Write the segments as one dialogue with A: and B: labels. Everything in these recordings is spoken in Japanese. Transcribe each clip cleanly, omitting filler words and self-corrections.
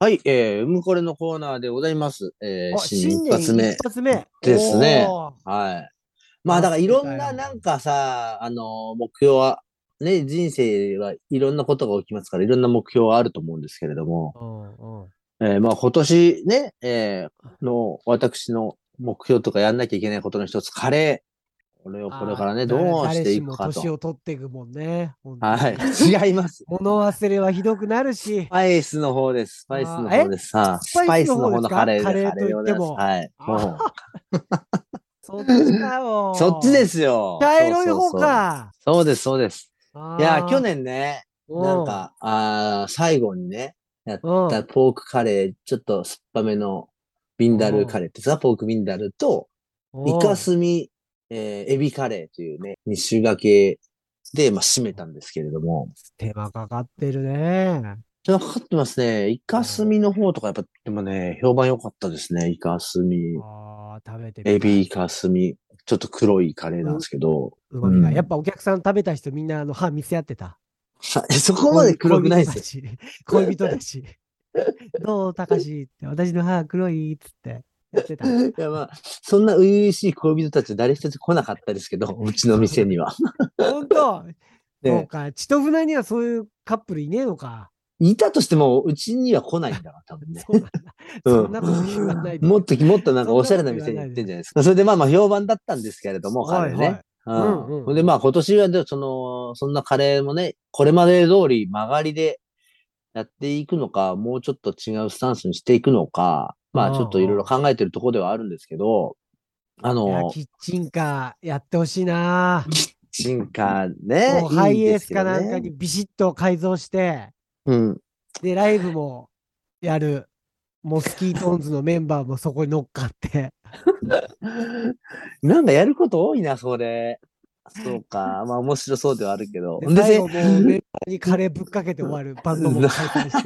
A: はい、うんこれのコーナーでございます。
B: あ、
A: 新年
B: 新年一
A: 一発目
B: 発目。
A: ですね。
B: おー、
A: はい。まあ、だ
B: 待
A: からいろんな
B: ってたよ。
A: なんかさ、目標は、ね、人生はいろんなことが起きますから、いろんな目標はあると思うんですけれども、
B: うんうん。
A: まあ今年ね、の私の目標とかやんなきゃいけないことの一つ、カレー。これをこれからね、どうしてい
B: 誰しも
A: くかと。
B: 年を取っていくもんね。本当
A: はい。
B: に。
A: 違います。
B: 物忘れはひどくなるし。
A: スパイスの方です。スパイスの方です。さあ、
B: ス
A: ス
B: パイスの
A: パイスの方のカ
B: 方ですか？
A: レーで、カ
B: カレーといっ
A: レーでございます。
B: ても。
A: はい。もう、
B: そっちか
A: そっちで
B: よ。
A: すよ。そう
B: 茶色い方
A: そうそう。
B: か。
A: そうです、そうです。いや、去
B: あ
A: 年ね、
B: あ、
A: なんか、最後にね、やっ
B: うん、うん、
A: たポークカレー、ちょっと酸っぱめのビンダルカレーってさ、ポークビンダルと、イカ
B: うん。
A: スミ、エビカレーというね、二種掛けで、まあ、締めたんですけれども、
B: 手間かかってるね。
A: ちょっとかかってますね。イカスミの方とかやっぱ、でもね、評判良かったですね。イカスミ、
B: ああ、食べてみたい。
A: エビイカスミ、ちょっと黒いカレーなんですけど、
B: 旨味が。やっ
A: うん。
B: ぱお客さん食べた人みんな歯見せ合ってた。
A: そこまで黒くないですよ。
B: 恋人たち。恋人たち。どう、たかしって、私の歯黒いっつってやってた。
A: いや、まあ、そんな初々しい恋人たちは誰一つ来なかったですけど、うちの店には。
B: 本当。そう
A: で、
B: か。千と船にはそういうカップルいねえのか。
A: いたとしても、うちには来ないんだから、多分ね。
B: そうなんだ。
A: う
B: そんなこと言わない
A: ん。
B: でよ。
A: もっとなんかおしゃれ
B: そんなこと
A: な店に行っ
B: 言わないでよ。
A: てんじゃないですか。それでまあまあ評判だったんですけれども、カレーね。
B: はいはい。
A: う
B: うん
A: ん。ほんで
B: うんうん。
A: まあ今年はそんなカレーもね、これまで通り曲がりでやっていくのか、もうちょっと違うスタンスにしていくのか、
B: うん
A: まあちょっといろいろ
B: うん。
A: 考えてるところではあるんですけど、あ
B: いや、
A: の、
B: キッチンカーやってほしいな。
A: 進化ね、
B: もうハ
A: いいです
B: イエース
A: けどね。
B: かなんかにビシッと改造して、
A: うん。
B: で、ライブもやる。モスキートーンズのメンバーもそこに乗っかって。
A: なんかやること多いな、それ。そうか。まあ面白そうではあるけど。
B: で、
A: で、
B: 最後もうメンバーにカレーぶっかけて終わる。バンドも解散して。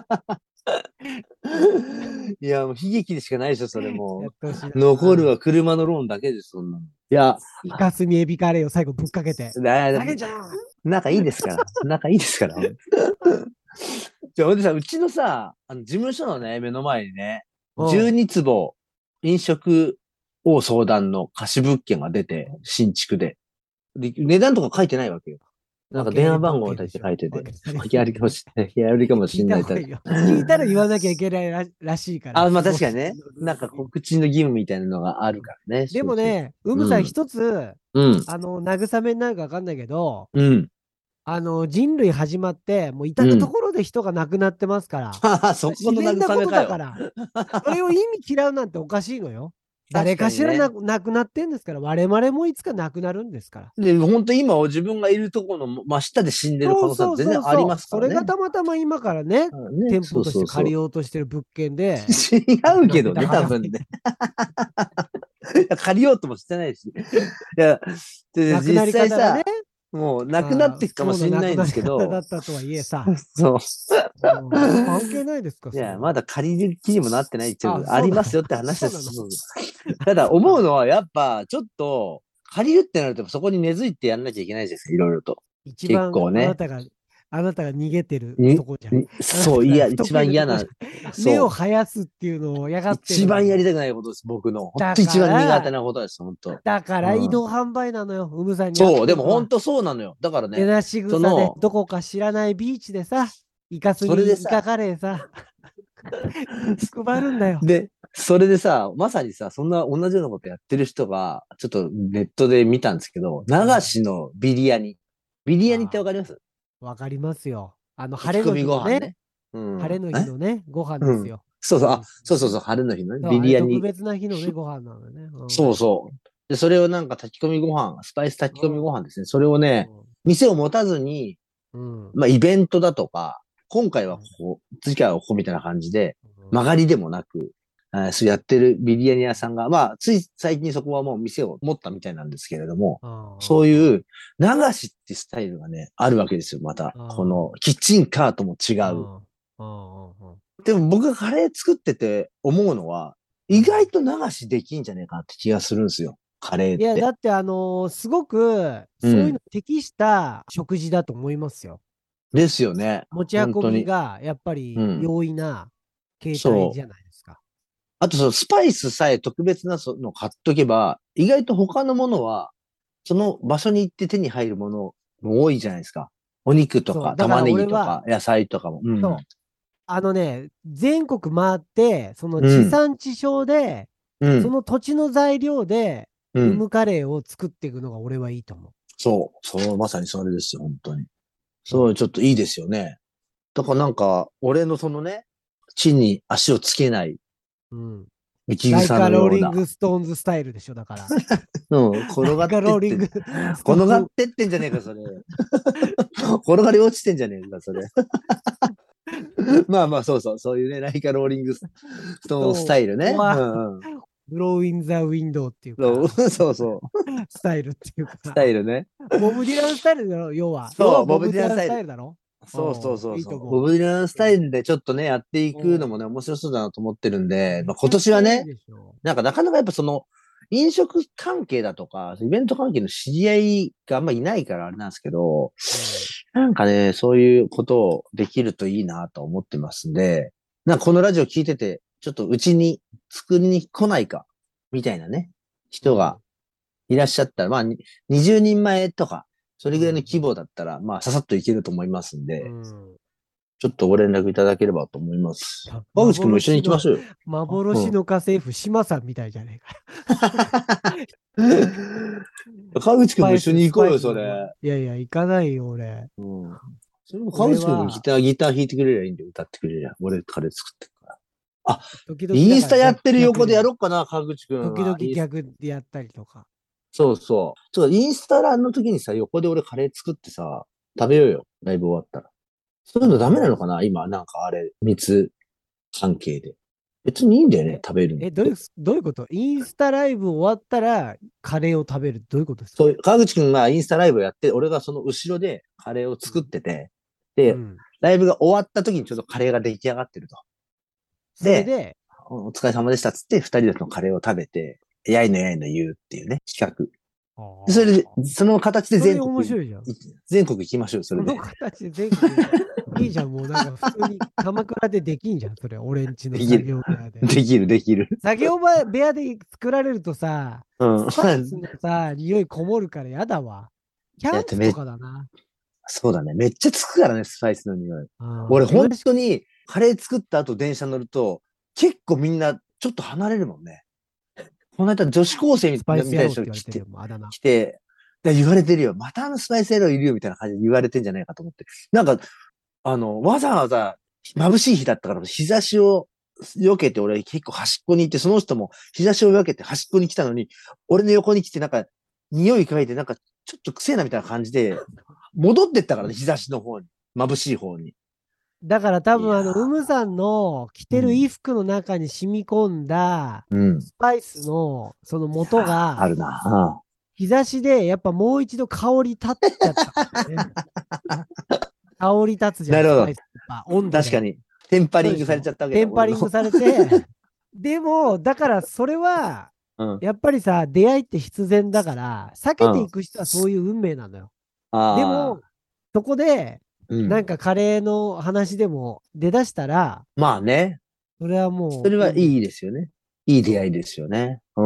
A: いや、もう悲劇でしかないでしょ、それも
B: やってほしい
A: う。残る
B: な。
A: は車のローンだけです、そんなの。いや、
B: イカスミエビカレーを最後ぶっかけて。
A: だ
B: ふざけんじゃん。
A: 仲いいですから。仲いいですから。ほんでさ、うちのさ、事務所のね、目の前にね、
B: うん。
A: 12坪飲食を相談の貸し物件が出て、新築で。で、値段とか書いてないわけよ。なんか電話
B: 訳あり物
A: 番号だけ
B: 件でしょ。
A: 書いてて、
B: 訳あり
A: 訳ありかも
B: 物件。
A: しれない。訳ありかもし
B: 聞い
A: れない。
B: た方がいいよ。聞いたら言わなきゃいけないらしいから、
A: あ、まあ
B: 非常識
A: 確かにね。
B: のル
A: なんか
B: ールに。
A: 告知の義務みたいなのがあるからね。
B: で
A: そうそう。
B: もね、うむさん
A: うん。
B: 一つ、
A: うん。
B: 慰めになるかわかんないけど、
A: うん。
B: 人類始まって、もう至
A: うん。
B: るところで人が亡くなってますから、
A: はは、そこの
B: 自然なこと
A: 慰めかよ。
B: だから、それを意味嫌うなんておかしいのよ。誰
A: 確か
B: かしら
A: にね。
B: 亡くなってんですから、我々もいつか亡くなるんですから。
A: で、本当今自分がいるところの真下で死んでる可能性は
B: そうそう
A: 全然ありま
B: そうそう。それが
A: すからね。
B: たまたま今からね、
A: ね。そう
B: 店舗として
A: そうそ
B: 借りようとしてる物件で、
A: う。違
B: 亡くなって
A: うけどね、
B: たからね。
A: 多分ね。いや借りようともしてないし。いや、実
B: 亡くなり方がね、
A: 際さ、もうなくなっ
B: まあ、不
A: ていくかも
B: 幸な亡く
A: しれないんです
B: なり方だ
A: けど、
B: ったとはいえさ、
A: そう。
B: うん、関係ないですか、
A: いや、ま
B: それは。
A: だ借りる気にもなってないっていう
B: あ、
A: か、あ
B: そうなの。
A: りますよって話です。
B: そうなの。
A: そうそうただ
B: そうなの。
A: 思うのは、やっぱ、ちょっと、借りるってなると、そこに根付いてやんなきゃいけないじゃないですか、いろいろと。結
B: 一番
A: 構ね。
B: あなたが逃げてる
A: に、
B: とこじゃん。あな
A: そう、いや、
B: たが不
A: 一
B: 得意なとこじ
A: 番嫌な、
B: ゃん。根を
A: そ
B: 生やすっていうのをや
A: う、
B: がって
A: 一
B: るのに。
A: 番やりたくないことです、僕の。本
B: だか
A: 当一番苦手
B: ら、
A: なことです、本当。
B: だから移
A: うん。
B: 動販売なのよ。うむさんに合っ
A: そう、
B: てるのは。
A: でも本当そうなのよ。だからね、
B: 根なし草で、
A: その、
B: どこか知らないビーチでさ、イカスミ、イカ
A: それでさ、
B: カレーさ、配るんだよ。
A: で、それでさ、まさにさ、そんな同じようなことやってる人が、ちょっとネットで見たんですけど、流
B: うん。
A: しのビリヤニ。ビリヤニってわ
B: あ
A: かります
B: あ、わかりますよ。晴れの
A: 炊き込み
B: 日のね、
A: ご飯ね。うん。
B: 晴れの日のね、ご飯
A: うん。
B: ですよ。
A: そうそう、あ、
B: 美味しいね。
A: そうそうそう、春の日のね、
B: そう、あれ特
A: ビリヤニ。
B: 別な日のね、ご飯なのね。うん。
A: そうそう。で、それをなんか炊き込みご飯、スパイス炊き込みご飯ですね。それをね、
B: うん。
A: 店を持たずに、
B: うん。
A: まあ、イベントだとか、今回
B: うん。
A: はここ、次回はここみたいな感じで、
B: うん。
A: 曲がりでもなく、そうやってるビリヤニ屋さんが、まあ、つい最近そこはもう店を持ったみたいなんですけれども、
B: ああ、
A: そういう流しってスタイルがね、あるわけですよ、また。この
B: あ
A: キッチンカーとも違
B: あ、
A: う。
B: ああ、ああ、
A: でも僕がカレー作ってて思うのは、意外と流しできんじゃねえかなって気がするんですよ。カレー
B: いや、だ
A: って。
B: って、すごく、
A: うん。
B: そういうの適した食事だと思いますよ。
A: ですよね。
B: 持ち運び
A: 本当に。
B: が、やっぱり
A: うん。
B: 容易な。 携帯じ
A: そう。
B: ゃないですか。
A: あとそのスパイスさえ特別なの買っとけば、意外と他のものは、その場所に行って手に入るものも多いじゃないですか。お肉と
B: そう。
A: か、
B: だから
A: 玉ねぎ
B: 俺は、
A: とか、野菜とかも。うん。
B: そう。全国回って、その地
A: うん。
B: 産地消で、
A: うん。
B: その土地の材料で、
A: うん。
B: ルムカレーを作っていくのが俺はいいと思
A: そう。そう、まさにそれですよ、本当に。
B: う。うん。
A: そう、ちょっといいですよね。だからなんか、俺のそのね、地に足をつけない
B: うん。
A: 生き
B: ライカ
A: 草のような、
B: ローリングストーンズスタイルでしょ、だから。
A: うん、
B: ライ
A: 転がっ
B: カローリング
A: てって、
B: ストーン。
A: 転がってってんじゃねえか、それ。転がり落ちてんじゃねえか、それ。まあまあ、そうそう、そういうね、ライカローリングストーンスタ
B: そう。
A: イルね。う
B: は、
A: んうん。
B: ブローインザウィンドウっていう
A: そう
B: か、
A: そうそう。
B: スタイルっていう
A: スタイ
B: か、
A: ルね。
B: ボブ・ディランスタイルだろ、要は。要は
A: そう、ボブ・
B: ボブ・ディランス
A: ディランスタイル。
B: タイルだろ。
A: そうそう
B: うん、
A: そうそう。ボ
B: いいと思
A: ブ・ディランス
B: う。うん。
A: タイルでちょっとね、やっていくのもね、面白そうだなと思ってるんで、まあ、今
B: めちゃくちゃいい
A: 年はね、
B: でしょ。
A: なんかなかなかやっぱその、飲食関係だとか、イベント関係の知り合いがあんまいないからあれなんですけど、
B: うん。
A: なんかね、そういうことをできるといいなと思ってますんで、なんかこのラジオ聞いてて、ちょっとうちに作りに来ないか、みたいなね、人が
B: うん。
A: いらっしゃったら、まあ、20人前とか、それぐらいの
B: うん。
A: 規模だったら、まあ、ささっといけると思いますん
B: う
A: で、
B: ん。
A: ちょっとご連絡いただければと思います。川口くんも一緒に
B: 幻の、
A: 行きましょうよ。うん。
B: 幻の家政婦、島さんみたいじゃねえか。
A: 川口くんも一緒に
B: ス
A: 行こうよ、
B: パイスの方。
A: それ。
B: いやいや、行かないよ、俺。
A: うん。それも川口くんが
B: 俺は、
A: ギター弾いてくれりゃいいんで、歌ってくれりゃ。俺、カレー作ってるから。あ、
B: 時々
A: インスタやっ
B: だから
A: てる横でや
B: 逆で、
A: ろうかな、川口くん
B: 時々
A: は。
B: 逆でやったりとか。
A: そうそう。インスタラの時にさ、横で俺カレー作ってさ、食べようよ。ライブ終わったら。そういうのダメなのかな今、なんかあれ、密関係で。別にいいんだよね、
B: え、
A: 食べるのって。
B: どういうことインスタライブ終わったらカレーを食べる。どういうことですか？
A: そういう、川口くんがインスタライブをやって、俺がその後ろでカレーを作ってて、で、
B: うん。
A: ライブが終わった時にちょうどカレーが出来上がってると。で、
B: それで、
A: お疲れ様でしたっつって、二人でそのカレーを食べて、やいのやいの言うっていうね、企画。
B: あ
A: でそれで、
B: あ、
A: その形で
B: それ面白いじゃん。
A: 全国行きましょう、それで。
B: その形で全国いいじゃん。もうなんか普通に鎌倉でできんじゃん。それ、俺んちの作
A: できる。
B: 業部屋で。
A: できる、できる。
B: 作業部屋で作られるとさ、
A: うん。
B: スパイスのさ、匂いこもるからやだわ。キャ
A: いや、
B: ンプとかだな。
A: そうだね。めっちゃつくからね、スパイスの匂い。俺、
B: ああ、
A: 本当に、カレー作った後電車乗ると、結構みんな、ちょっと離れるもんね。この間女子高生
B: スパイス
A: みたいな
B: 野郎って
A: 人が来て、
B: 言われてるよ、もうあだ名。
A: 来て、言われてるよ。またあのスパイスエローいるよみたいな感じで言われてんじゃないかと思って。なんか、わざわざ眩しい日だったから、日差しを避けて、俺結構端っこに行って、その人も日差しを避けて端っこに来たのに、俺の横に来て、なんか、匂い嗅いで、なんか、ちょっと癖なみたいな感じで、戻ってったからね、日差しの方に。眩しい方に。
B: だから多分
A: いや
B: ウムさんの着
A: ー、うん。
B: てる衣服の中に染み込んだ
A: うん。
B: スパイスのその
A: いや
B: 元が
A: あるな。
B: 日差しでやっぱもう一度香り立っちゃったんだよね。香り立つじゃん、
A: なるほど。
B: スパイスとか温度で。
A: 確かに。テンパリングされち
B: そうでしょ？
A: ゃったわけだ、
B: テンパ
A: 俺の。
B: リングされて、でも、だからそれは、
A: うん。
B: やっぱりさ、出会いって必然だから、避けてい
A: うん。
B: く人はそういう運命なのよ。でも、
A: ああ。
B: そこで、
A: うん。
B: なんかカレーの話でも出だしたら、
A: まあね。
B: それはも
A: それはい
B: う運命。
A: いですよね。いい出会い
B: そ
A: ですよね。うん。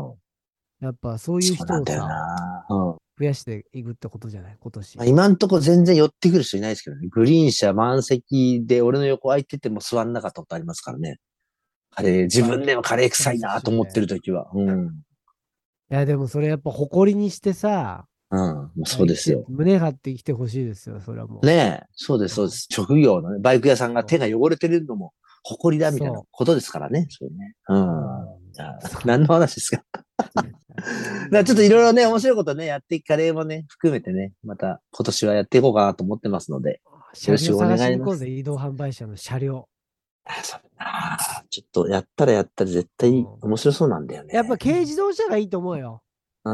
B: う。やっぱそういう
A: そうなんだよ
B: 人をさ、
A: な。うん。
B: 増やしていくってことじゃない、今年。
A: まあ、今んとこ全然寄ってくる人いないですけどね。グリーン車満席で俺の横空いてても座んなかったことありますからね。自分でもカレー臭い
B: スパイス
A: なと思って
B: 臭で。
A: るときは。うん。
B: いや、でもそれやっぱ誇りにしてさ、
A: うん。もうそうですよ。
B: 胸張って生きてほしいですよ、それはも
A: ねえ。そうです、
B: う。
A: そうです。職業のね、バイク屋さんが手
B: そ
A: が汚れてるのも誇りだみたいな
B: そ
A: ことですからね。そうね。う
B: う。う
A: ん。
B: ん。
A: いや
B: そう。
A: 何の話ですか？だからちょっといろいろね、面白いことね、やって、カレーもね、含めてね、また今年はやっていこうかなと思ってますので、よろしくお
B: 車両探し
A: 願いします。
B: に行こうぜ、移動販売車の車両。
A: そうだな。ちょっとやったらやったら絶対
B: うん。
A: 面白そうなんだよ
B: やっぱ
A: ね。
B: 軽自動車がいいと思うよ。
A: うん。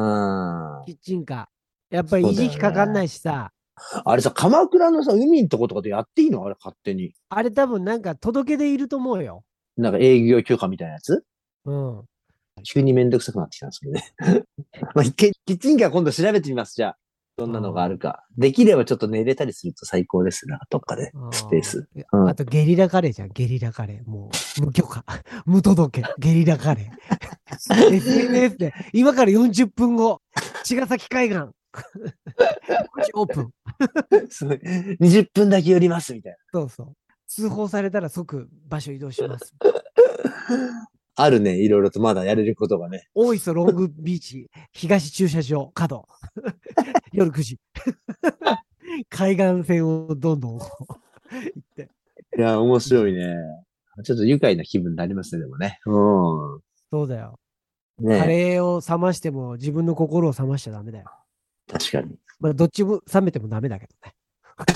B: キッチンカー。やっぱり維持
A: そうだよ
B: 費かかんな
A: ね。
B: いしさ、
A: あれさ、鎌倉のさ、海のとことかでやっていいのあれ勝手に。
B: あれ多分なんか届けでいると思うよ。
A: なんか営業許可みたいなやつ
B: うん。
A: 急にめんどくさくなってきたんですけどね。まあ、キッチンカー今度調べてみます、じゃあ。 どんなのがあるか。できればちょっと寝れたりすると最高ですな。どっかで、スペース。うん。
B: あとゲリラカレーじゃん、ゲリラカレー。もう、無許可、無届け、ゲリラカレー。SNS で、今から40分後、茅ヶ崎海岸、オープン。
A: すごい。20分だけ寄ります、みたい
B: そうそう。通報されたら即場所移動します。
A: な。あるね。いろいろとまだやれることがね。
B: 大磯ロングビーチ、東駐車場、角。夜9時。海岸線をどんどん行って。
A: いや、面白いね。ちょっと愉快な気分になりますね、でもね。う
B: そうだよ。
A: ん。ね
B: カレーを冷ましても自分の心を冷ましちゃダメだよ。
A: 確かに。
B: まあ、どっちも冷めてもダメだけどね。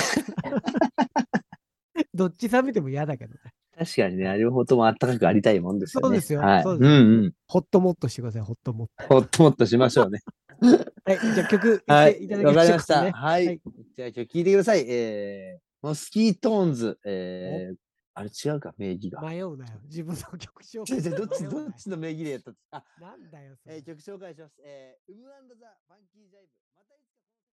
B: どっち冷めても嫌だけどね。
A: 確かにね、両方ともあったかくありたいもんですよね。
B: そうですよ。
A: はい。
B: そうですよ。
A: うんうん。
B: ホットモットしてください、ホットモット。
A: ほっともっとしましょうね。
B: はい、じゃあ曲いっ
A: はい。
B: ていただき
A: わ
B: ましょうかね。
A: かりました。はい。
B: はい。
A: じゃあ今日聞いてください。モスキートーンズ。
B: お、
A: あれ違うか、名義が。
B: 迷うなよ。自分の曲紹介。
A: 違う違う、どっち、
B: 迷うなよ
A: どっちの名義でやったあ、
B: なんだよ、それ。
A: 曲紹介します。ウムザ・ファンキージャイブ。またいつか